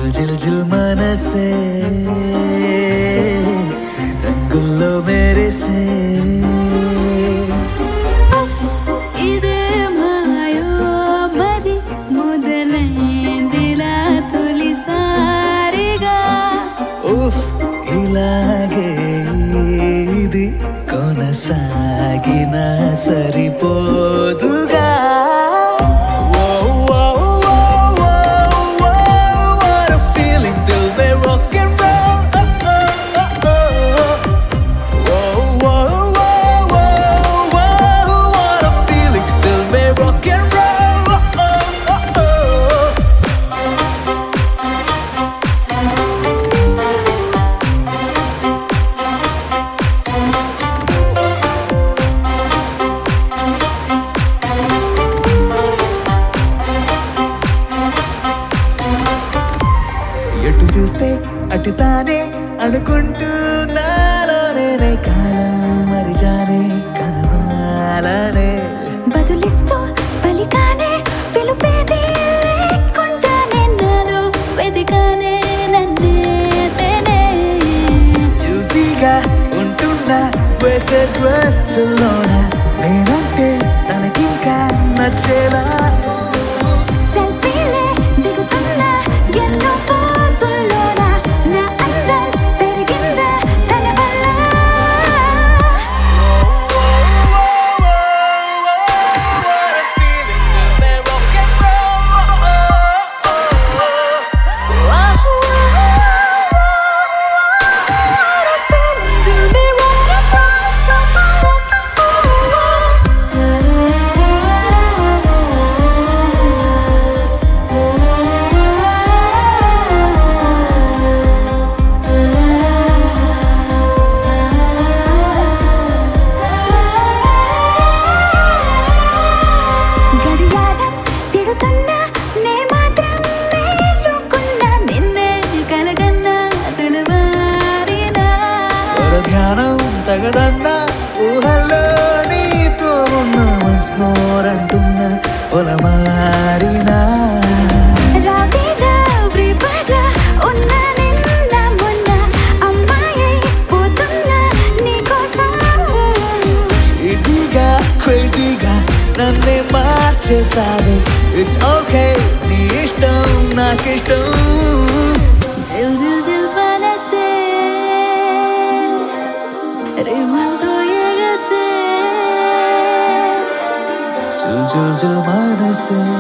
జిల్ జిల్ మనసే రంగుల్లో మెరిసే ఇదే మాయో మది మొదలైందిలా తొలిసారిగా ఉఫ్ ఇలాగే ఇది కొనసాగిన సరిపోదుగా ఎటు చూస్తే అటు తానే అనుకుంటూ నాలోనే కాలం మరిజానే కావాలనే బదులిస్తూ పలికానే పిలుపేది లేకుండానే నాలో వెదికానే నన్నేతేనే చూసిగా ఉంటున్నా వేసే డ్రెస్సులోన నేనంటే తనకింకా నచ్చేలా సెల్ఫీలే దిగుతున్నా ఎన్నో పోజుల్లోన నా అందం పెరిగిందా తన వల్ల గడియారం తిడుతున్నా నే మాత్రం మేలుకున్నా నిన్నే కలగన్నా తెలవారినా ధ్యానం తగదన్నా ఊహల్లో నీతో ఉన్న వన్స్ మోర్ అంటున్నా పొలమారినా రావేలా ఫ్రీబర్డ్లా ఉన్న నిన్న మొన్న అమ్మాయి పోతున్నా నీకోసం ఈజీగా క్రేజీగా నన్నే మార్చేసావే ఇట్స్ ఓకే నీ ఇష్టం నాకిష్టం జిల్ జిల్ జిల్ మనసే రిమంతో ఎగసే జిల్ జిల్ జిల్ మనసే